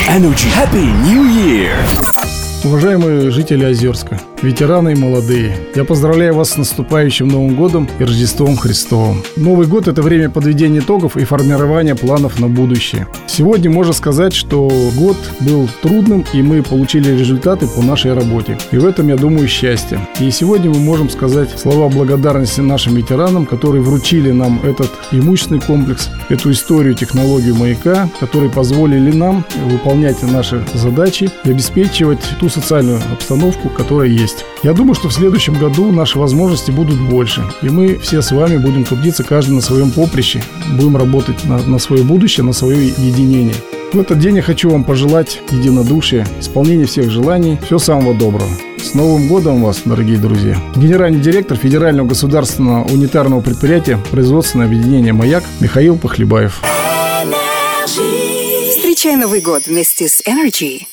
Energy. Happy New Year! Уважаемые жители Озерска, ветераны и молодые, я поздравляю вас с наступающим Новым годом и Рождеством Христовым. Новый год – это время подведения итогов и формирования планов на будущее. Сегодня можно сказать, что год был трудным, и мы получили результаты по нашей работе. И в этом, я думаю, счастье. И сегодня мы можем сказать слова благодарности нашим ветеранам, которые вручили нам этот имущественный комплекс, эту историю, технологию маяка, которые позволили нам выполнять наши задачи и обеспечивать ту социальную обстановку, которая есть. Я думаю, что в следующем году наши возможности будут больше, и мы все с вами будем трудиться, каждый на своем поприще, будем работать на свое будущее, на свое единение. В этот день я хочу вам пожелать единодушия, исполнения всех желаний, всего самого доброго. С Новым годом вас, дорогие друзья! Генеральный директор Федерального государственного унитарного предприятия производственное объединение «Маяк» Михаил Похлебаев. Встречай Новый год вместе с Energy.